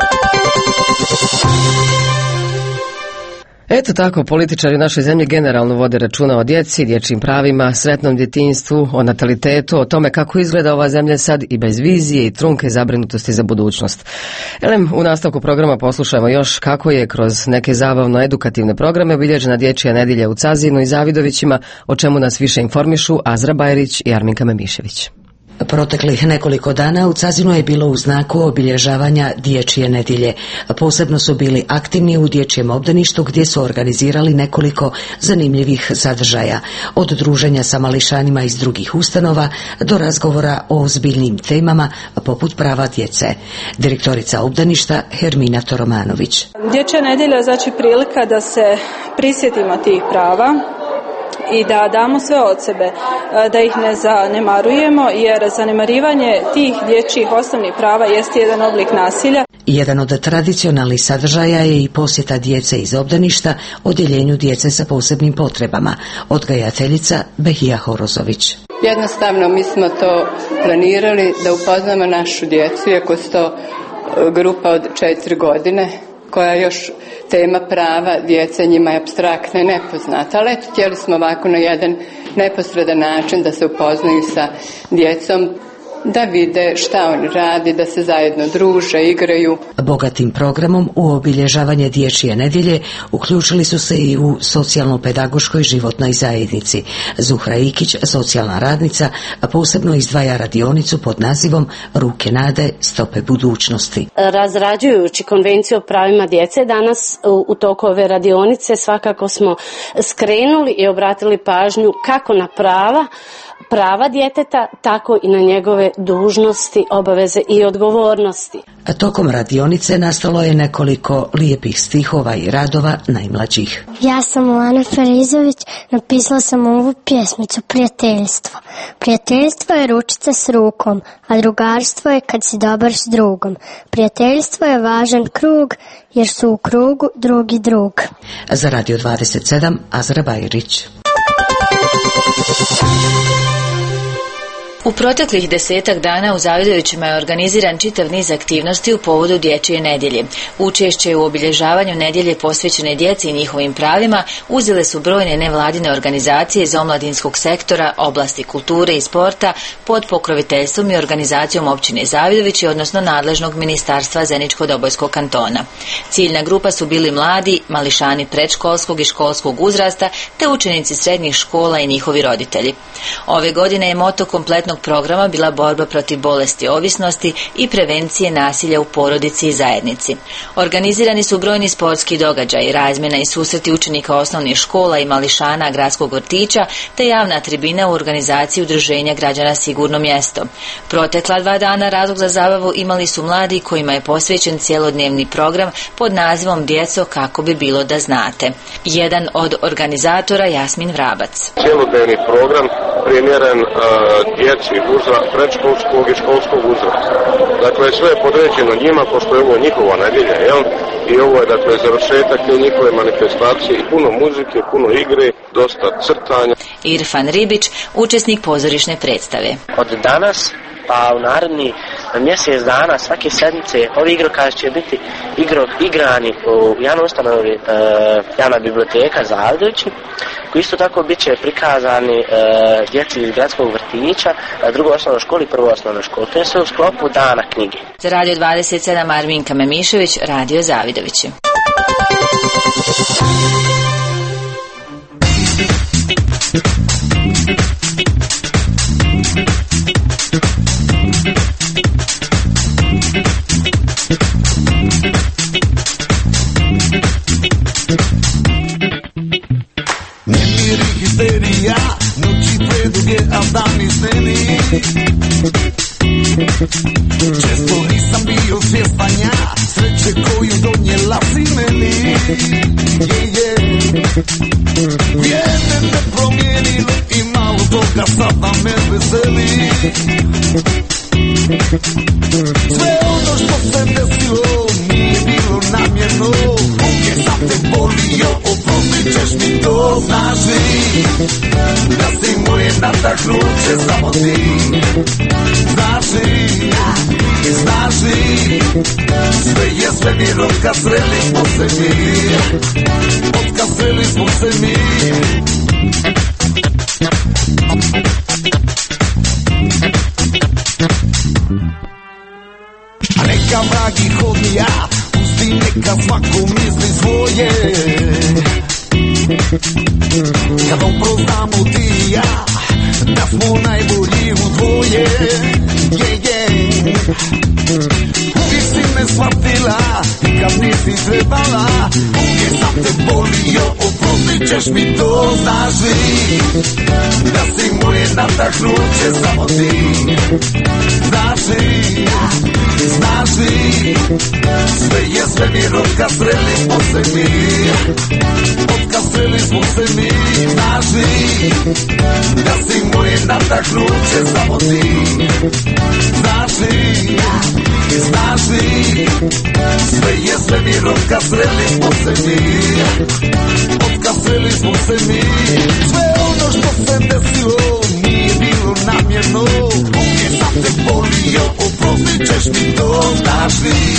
Eto tako, političari u našoj zemlji generalno vode računa o djeci, dječjim pravima, sretnom djetinjstvu, o natalitetu, o tome kako izgleda ova zemlja sad i bez vizije i trunke zabrinutosti za budućnost. U nastavku programa poslušajmo još kako je kroz neke zabavno-edukativne programe obilježena Dječja nedjelja u Cazinu i Zavidovićima, o čemu nas više informišu Azra Bajrić i Arminka Memišević.
Proteklih nekoliko dana u Cazinu je bilo u znaku obilježavanja Dječje nedjelje. Posebno su bili aktivni u dječjem obdaništu gdje su organizirali nekoliko zanimljivih sadržaja. Od druženja sa mališanima iz drugih ustanova do razgovora o ozbiljnim temama poput prava djece. Direktorica obdaništa Hermina Toromanović.
Dječja nedjelja je znači prilika da se prisjetimo tih prava i da damo sve od sebe, da ih ne zanemarujemo, jer zanemarivanje tih dječjih osnovnih prava jest jedan oblik nasilja.
Jedan od tradicionalnih sadržaja je i posjeta djece iz obdaništa odjeljenju djece sa posebnim potrebama. Odgajateljica Behija Horozović.
Jednostavno mi smo to planirali da upoznamo našu djecu, iako su to grupa od 4 godine, koja još tema prava djece njima je apstraktna i nepoznata, ali eto, htjeli smo ovako na jedan neposredan način da se upoznaju sa djecom, da vide šta oni radi, da se zajedno druže, igraju.
Bogatim programom u obilježavanje Dječje nedjelje uključili su se i u socijalno-pedagoškoj životnoj zajednici. Zuhra Ikić, socijalna radnica, posebno izdvaja radionicu pod nazivom Ruke nade, stope budućnosti.
Razrađujući konvenciju o pravima djece, danas u toku ove radionice svakako smo skrenuli i obratili pažnju kako na prava djeteta, tako i na njegove dužnosti, obaveze i odgovornosti.
A tokom radionice nastalo je nekoliko lijepih stihova i radova najmlađih.
Ja sam Lana Ferizović, napisala sam ovu pjesmicu Prijateljstvo. Prijateljstvo je ručica s rukom, a drugarstvo je kad si dobar s drugom. Prijateljstvo je važan krug, jer su u krugu drugi drug.
Za Radio 27, Azra Bajrić.
U proteklih 10 dana u Zavidovićima je organiziran čitav niz aktivnosti u povodu Dječje nedjelje. Učešće u obilježavanju nedjelje posvećene djeci i njihovim pravima uzele su brojne nevladine organizacije iz omladinskog sektora, oblasti kulture i sporta pod pokroviteljstvom i organizacijom općine Zavidovići, odnosno nadležnog ministarstva Zeničko-Dobojskog kantona. Ciljna grupa su bili mladi, mališani predškolskog i školskog uzrasta te učenici srednjih škola i njihovi roditelji. Ove godine je moto kompletnog programa bila borba protiv bolesti ovisnosti i prevencije nasilja u porodici i zajednici. Organizirani su brojni sportski događaji, razmjena i susreti učenika osnovnih škola i mališana gradskog vrtića te javna tribina u organizaciji udruženja građana Sigurno mjesto. Protekla 2 dana razlog za zabavu imali su mladi kojima je posvećen cjelodnevni program pod nazivom Djeco kako bi bilo da znate. Jedan od organizatora Jasmin Vrabac.
Cjelodnevni program primjeren djeci predškolskog i školskog uzrasta. Dakle, sve je podređeno njima, pošto je ovo njihova nedjelja, jel? I ovo je, dakle, završetak te njihove manifestacije i puno muzike, puno igre, dosta crtanja.
Irfan Ribić, učesnik pozorišne predstave.
Od danas pa u naredni mjesec dana svake sedmice ovi igrokazi će biti igrani u javnoj ustanovi javna biblioteka Zavidovići, koji isto tako bit će prikazani djeci iz gradskog vrtića, drugoj osnovnoj školi i prvoj osnovnoj školi. To je sve u sklopu dana knjige.
Za Radio 27 Arminka Memišević, Radio Zavidovići.
Nemiri, histerija, noći preduge, a dani steni. Često nisam bio svjestanja sreće koju donijela si meni. Vrijeme me promijenilo i malo toga sada me veseli. Sve ono što se desilo nije bilo namjerno. Uvijek sam te volio, oprostit ćeš mi to. Znaš li da si moje nadahnuće samo ti? Znaš li sve je svemir otkad sreli smo se mi. Otkad sreli smo se mi. A neka vragi hodnija, pusti neka svako misli svoje. Kad upoznamo ti i ja, da smo najbolji u dvoje. si trebala, uvijek sam te volio, oprostit ćeš mi to, znaš li, da si moje nadahnuće, samo ti, znaš li, sve je svemir, otkad sreli smo se mi, znaš li, da si moje nadahnuće, samo ti, znaš li, sve je svemir, otkad sreli smo se mi, sve ono što se desilo nije bilo namjerno, uvijek sam te volio, oprostit ćeš mi to, znaš li,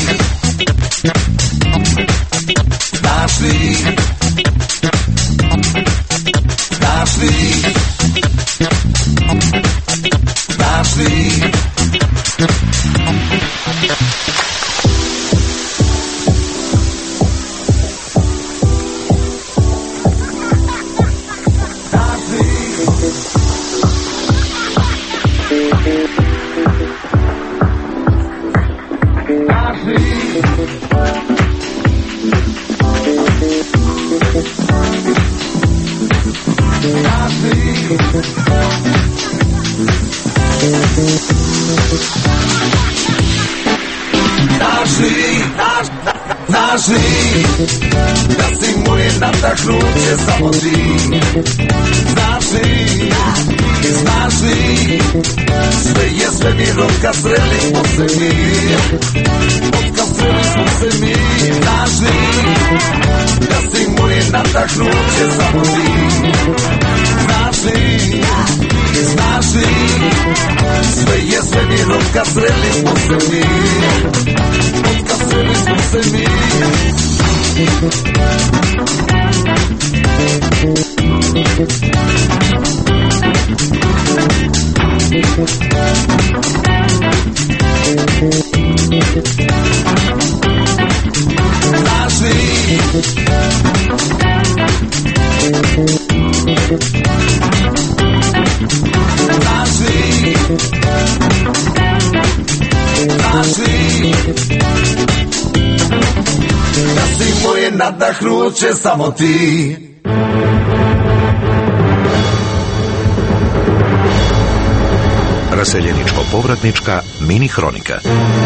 Znaš li, da si moje nadahnuće, samo ti, znaš li, sve je svemir, otkad sreli smo se mi, znaš li, da si moje nadahnuće, samo ti, znaš li, sve je svemir, otkad sreli smo se mi, da si moje nadahnuće, samo ti.
Raseljeničko-povratnička mini hronika.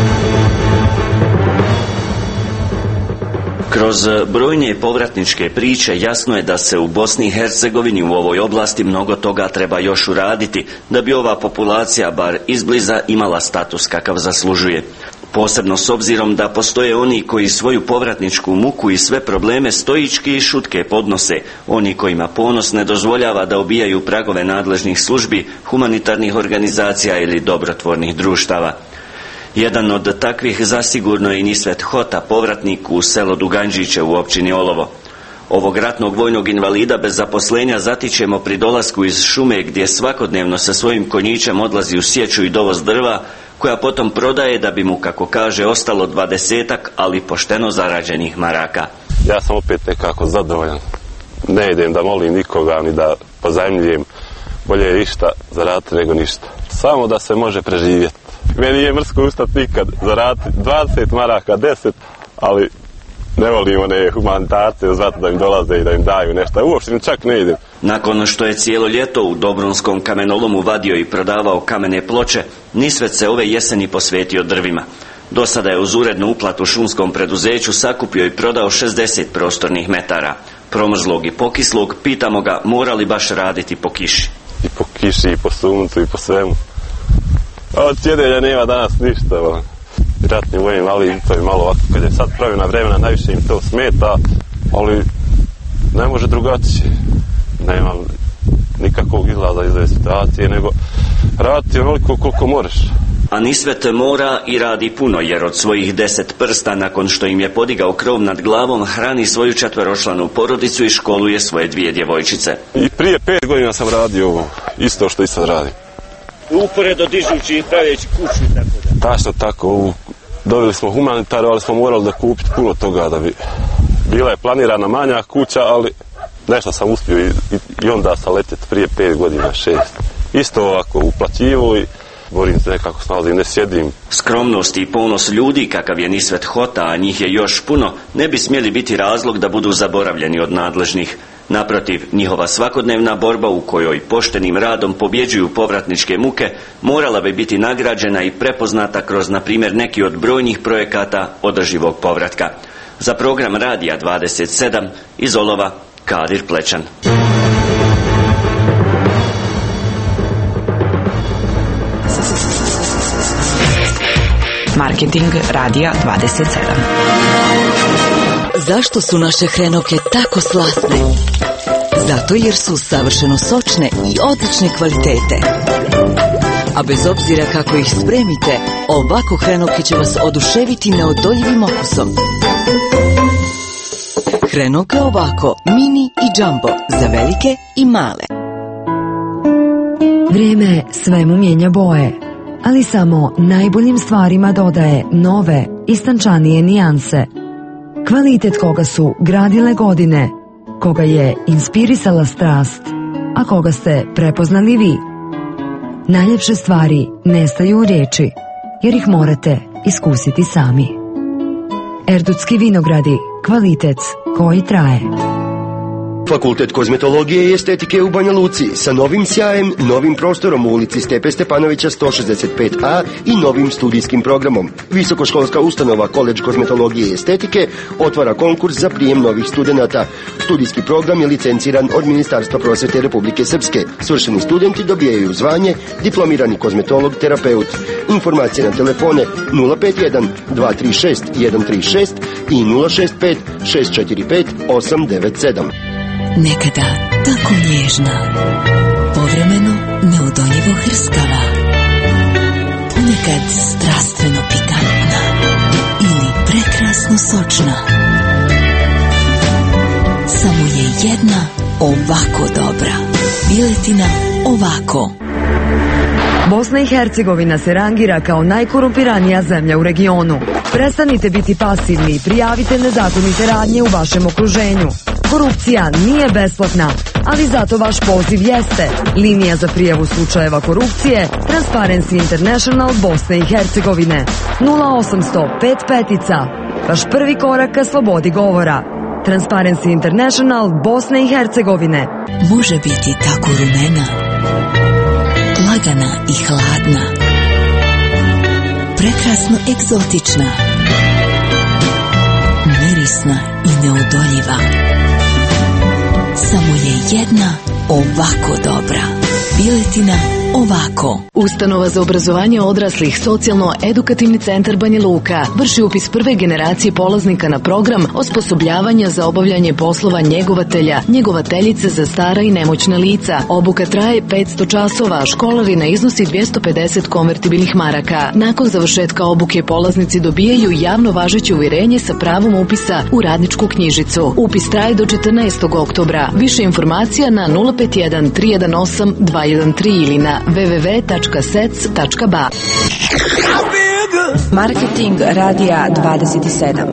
Kroz brojne povratničke priče jasno je da se u Bosni i Hercegovini u ovoj oblasti mnogo toga treba još uraditi da bi ova populacija bar izbliza imala status kakav zaslužuje. Posebno s obzirom da postoje oni koji svoju povratničku muku i sve probleme stoički i šutke podnose, oni kojima ponos ne dozvoljava da obijaju pragove nadležnih službi, humanitarnih organizacija ili dobrotvornih društava. Jedan od takvih zasigurno je i Nisvet Hota, povratnik u selo Duganđiće u općini Olovo. Ovog ratnog vojnog invalida bez zaposlenja zatičemo pri dolasku iz šume gdje svakodnevno sa svojim konjićem odlazi u sječu i dovoz drva, koja potom prodaje da bi mu, kako kaže, ostalo 20-ak, ali pošteno zarađenih maraka.
Ja sam opet nekako zadovoljan. Ne idem da molim nikoga ni da pozajmljujem. Bolje je išta zaraditi nego ništa. Samo da se može preživjeti. Meni je mrsko ustati nikad zaraditi 20 maraka, 10, ali ne volim one humanitarce zato da im dolaze i da im daju nešto. Uopšte im čak ne idem.
Nakon što je cijelo ljeto u Dobronskom kamenolomu vadio i prodavao kamene ploče, Nisvet se ove jeseni posvetio drvima. Do sada je uz urednu uplatu šumskom preduzeću sakupio i prodao 60 prostornih metara. Promrzlog i pokislog, pitamo ga mora li baš raditi po kiši.
I po kiši, i po suncu, i po svemu. A od sjedenja nema danas ništa. Ratni vojni invalid, to je malo ovako, kad je sad pravljena vremena, najviše im to smeta, ali ne može drugačije. Nema nikakvog izlaza iz ove situacije, nego raditi onoliko koliko možeš.
A Nisvet mora i radi puno, jer od svojih 10 prsta, nakon što im je podigao krov nad glavom, hrani svoju 4-članu porodicu i školuje svoje 2 djevojčice.
I prije 5 godina sam radio ovo, isto što i sad radim.
Uporedo dižući i praveći kuću i tako da.
Tačno tako, dobili smo humanitaru, ali smo morali da kupiti puno toga da bi... Bila je planirana manja kuća, ali nešto sam uspio i onda sam letjeti prije 5 godina, 6. Isto ovako uplaćivo i borim se nekako snalazim, ne sjedim.
Skromnost i ponos ljudi, kakav je Nisvet Hota, a njih je još puno, ne bi smjeli biti razlog da budu zaboravljeni od nadležnih. Naprotiv, njihova svakodnevna borba u kojoj poštenim radom pobjeđuju povratničke muke morala bi biti nagrađena i prepoznata kroz, na primjer, neki od brojnih projekata održivog povratka. Za program Radija 27 iz Olova, Kadir Plečan.
Marketing Radija 27.
Zašto su naše hrenovke tako slatne? Zato jer su savršeno sočne i odlične kvalitete. A bez obzira kako ih spremite, ovako hrenovke će vas oduševiti neodoljivim okusom. Hrenovke ovako, mini i jumbo, za velike i male.
Vrijeme svemu mijenja boje, ali samo najboljim stvarima dodaje nove, istančanije nijanse. Kvalitet koga su gradile godine, koga je inspirisala strast, a koga ste prepoznali vi. Najljepše stvari nestaju u riječi, jer ih morate iskusiti sami. Erdutski vinogradi, kvalitet koji traje.
Fakultet kozmetologije i estetike u Banja Luci sa novim sjajem, novim prostorom u ulici Stepe Stepanovića 165A i novim studijskim programom. Visokoškolska ustanova Koledž kozmetologije i estetike otvara konkurs za prijem novih studenata. Studijski program je licenciran od Ministarstva prosvete Republike Srpske. Svršeni studenti dobijaju zvanje diplomirani kozmetolog terapeut. Informacije na telefone 051 236 136 i 065 645 897.
Nekada tako nježna, povremeno neodoljivo hrskava, ponekad strastveno pikantna ili prekrasno sočna. Samo je jedna ovako dobra. Piletina ovako.
Bosna i Hercegovina se rangira kao najkorumpiranija zemlja u regionu. Prestanite biti pasivni i prijavite nezakonite radnje u vašem okruženju. Korupcija nije besplatna, ali zato vaš poziv jeste. Linija za prijavu slučajeva korupcije Transparency International Bosne i Hercegovine 0800 55. Vaš prvi korak ka slobodi govora. Transparency International Bosne i Hercegovine.
Može biti tako rumena, lagana i hladna, prekrasno egzotična, mirisna i neodoljiva. Samo je jedna ovako dobra. Piletina ovako.
Ustanova za obrazovanje odraslih Socijalno-edukativni centar Banja Luka vrši upis prve generacije polaznika na program osposobljavanja za obavljanje poslova njegovatelja, njegovateljice za stara i nemoćna lica. Obuka traje 500 časova, školarina iznosi 250 konvertibilnih maraka. Nakon završetka obuke polaznici dobijaju javno važeće uvjerenje sa pravom upisa u radničku knjižicu. Upis traje do 14. oktobra. Više informacija na 051 318 213 ili na www.sec.ba.
Marketing Radija 27.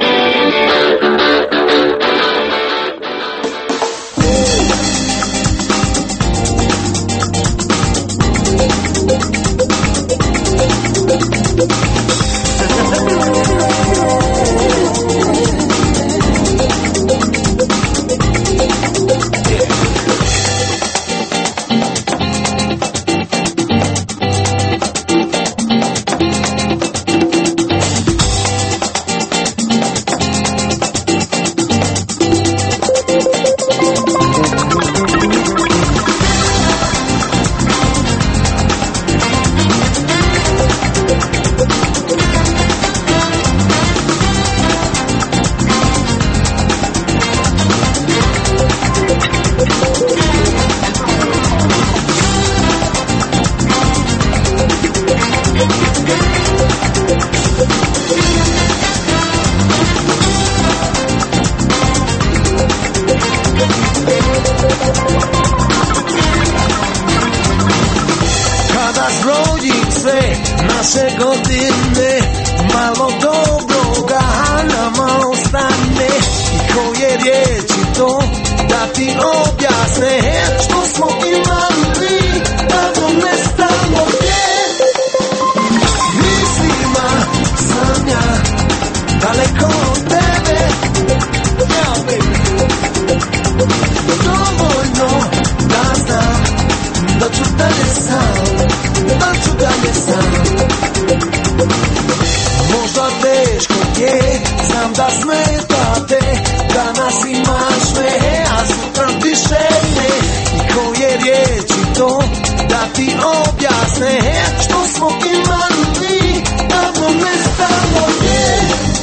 da smetate, danas imaš me, a sutra više ne. I koje riječi to da ti objasne, što smo imali mi, davno nestalo je.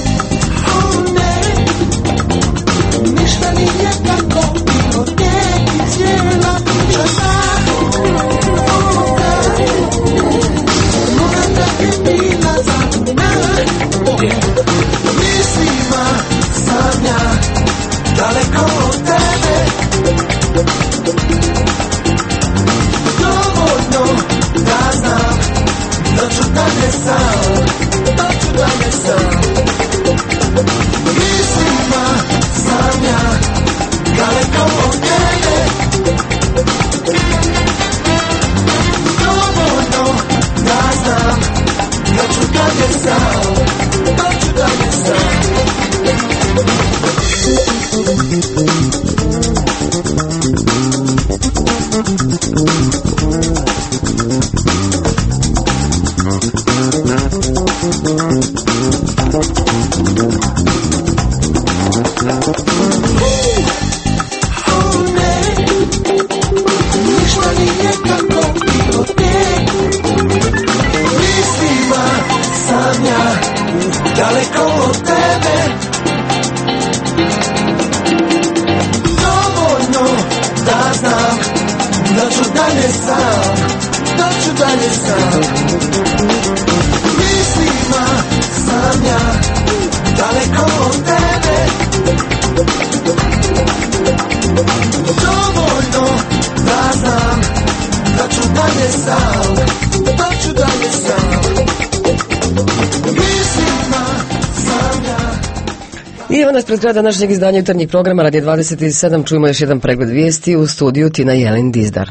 Ništa nije tako bilo, tijek i cijela priča tako. Mora da je bila zabuna. Mislima sam ja daleko od tebe. Dovoljno da znam da ću dalje sam, da ću dalje sam. Mislima sam ja daleko od tebe. Dovoljno da znam da ću dalje sam, da ću dalje sam. Daleko od tebe. Dovoljno da znam da ću dalje sam, da ću dalje sam. Mislima sam ja daleko od tebe. Dovoljno da znam da ću dalje sam, da ću dalje sam.
I evo nas pred kraja današnjeg izdanja jutarnjih programa Radio 27. Čujemo još jedan pregled vijesti u studiju Tina Jelin Dizdar.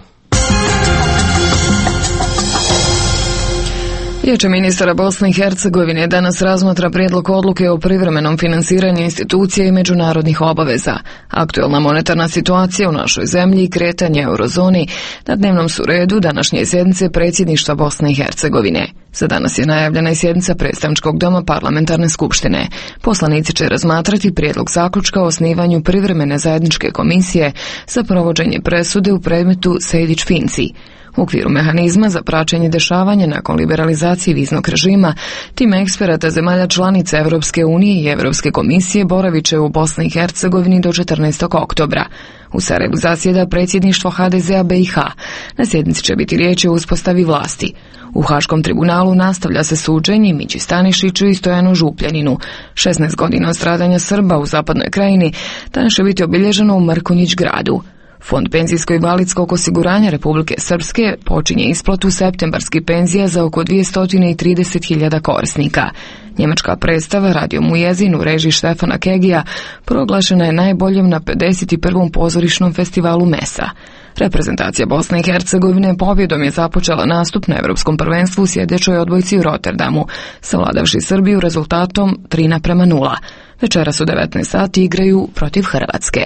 Vijeće ministara Bosne i Hercegovine danas razmatra prijedlog odluke o privremenom finansiranju institucija i međunarodnih obaveza. Aktualna monetarna situacija u našoj zemlji i kretanje eurozoni na dnevnom su redu današnje sjednice predsjedništva Bosne i Hercegovine. Za danas je najavljena i sjednica predstavničkog doma parlamentarne skupštine. Poslanici će razmatrati prijedlog zaključka o osnivanju privremene zajedničke komisije za provođenje presude u predmetu Sejdić-Finci. U okviru mehanizma za praćenje dešavanja nakon liberalizacije viznog režima, tim eksperata zemalja članica Europske unije i Europske komisije boravit će u Bosni i Hercegovini do 14. oktobra. U Sarajevu zasjeda predsjedništvo HDZ-a BiH. Na sjednici će biti riječ o uspostavi vlasti. U Haškom tribunalu nastavlja se suđenje Mići Stanišiću i Stojanu Župljaninu. 16 godina od stradanja Srba u zapadnoj krajini danas će biti obilježeno u Mrkonjić gradu. Fond penzijsko-invalidskog osiguranja Republike Srpske počinje isplatu septembarskih penzija za oko 230.000 korisnika. Njemačka predstava Radio Mujezin u režiji Štefana Kegija proglašena je najboljom na 51. pozorišnom festivalu MESA. Reprezentacija Bosne i Hercegovine pobjedom je započela nastup na Evropskom prvenstvu u sjedećoj odbojci u Rotterdamu, savladavši Srbiju rezultatom 3:0. Večeras u 19 sati igraju protiv Hrvatske.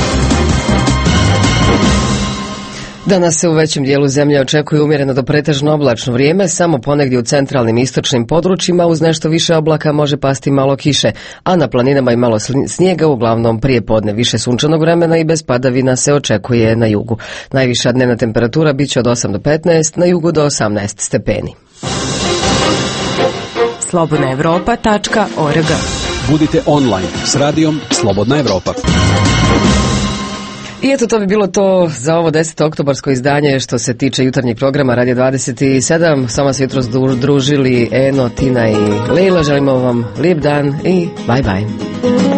Danas se u većem dijelu zemlje očekuje umjereno do pretežno oblačno vrijeme, samo ponegdje u centralnim i istočnim područjima uz nešto više oblaka može pasti malo kiše, a na planinama i malo snijega, uglavnom prije podne više sunčanog vremena i bez padavina se očekuje na jugu. Najviša dnevna temperatura bit će od 8 do 15, na jugu do 18 stepeni.
slobodnaevropa.org.
Budite online s radijom Slobodna Evropa.
I eto, to bi bilo to za ovo 10. oktobarsko izdanje što se tiče jutarnjeg programa Radio 27. Sama se jutros družili Eno, Tina i Leila. Želimo vam lijep dan i bye bye.